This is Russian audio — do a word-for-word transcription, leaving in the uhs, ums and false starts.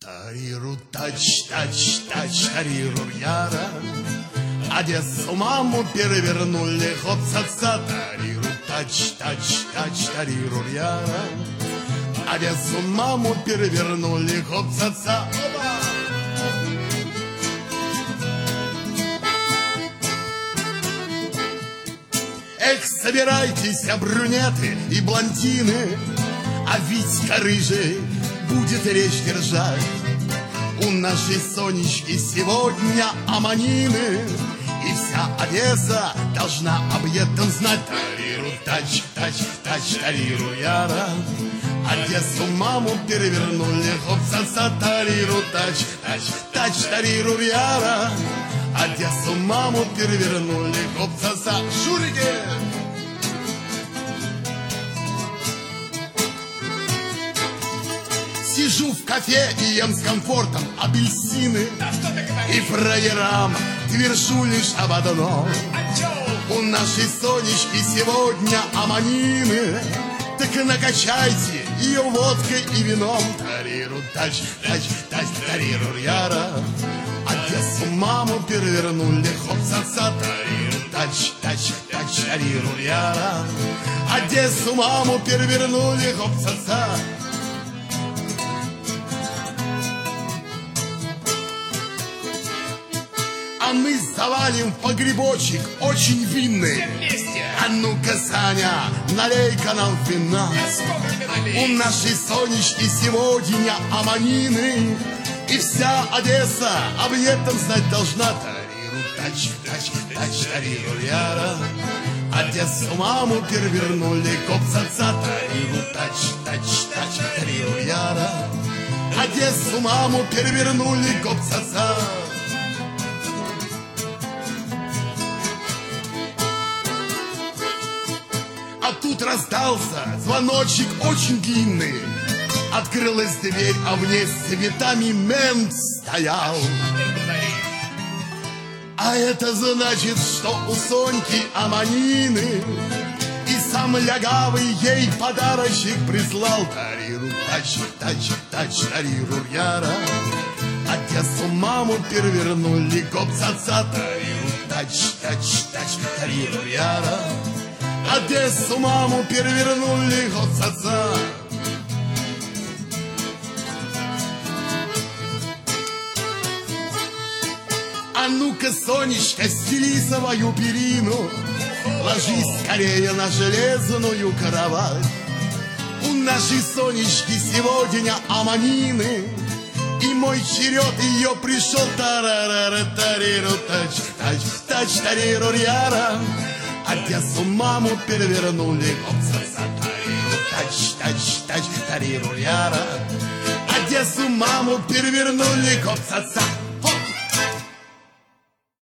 Тариру тач тач тач тариру яра. Одессу маму перевернули, хоп-ца-ца. Тариру тач тач тач тариру яра. Одессу маму перевернули, хоп-ца-ца. Эх, собирайтесь, брюнеты и блондины, а Витька рыжий будет речь держать. У нашей Сонечки сегодня аманины, и вся Одесса должна об этом знать. Тариру тач тач тач тариру яра. Одессу маму перевернули, хоп-ца-ца. Тариру тач тач тач тариру яра. Одессу маму перевернули, хоп-ца-ца. Шурики! Сижу в кафе и ем с комфортом апельсины, да что ты говоришь? И фраерам твержу лишь об одном: а у нашей Сонечки сегодня аманины. Так накачайте ее водкой и вином. Тариру тач тач тач тариру яра. Одессу маму перевернули, хоп-ца-ца. Тариру тач тач тач тариру яра. Одессу маму перевернули, хоп-ца-ца. А мы завалим в погребочек очень винный. Вместе. А ну-ка, Саня, налей-ка нам вина. А сколько тебе налить? У нашей Сонечки сегодня аманины, и вся Одесса об этом знать должна. Тариру тач тач тач тариру яра. Одессу маму перевернули, хоп-ца-ца. Тариру тач тач тач тариру яра. Одессу маму перевернули, хоп-ца-ца. А тут раздался звоночек очень длинный. Открылась дверь, а в ней с цветами мент стоял. А это значит, что у Соньки аманины, и сам лягавый ей подарочек прислал. Тариру тач тач тач тариру яра. Одессу маму перевернули, хоп-ца-ца. Тариру тач тач тач тариру яра. Одессу маму перевернули, хоп-ца-ца. А ну-ка, Сонечка, стели свою перину, ложись скорее на железную кровать. У нашей Сонечки сегодня аманины, и мой черед ее пришел. Тарарара тариру тач тач тач тариру яра. Одессу маму перевернули, хоп-ца-ца. Тариру тач тач тач тариру яра. Одессу маму перевернули, хоп-ца-ца.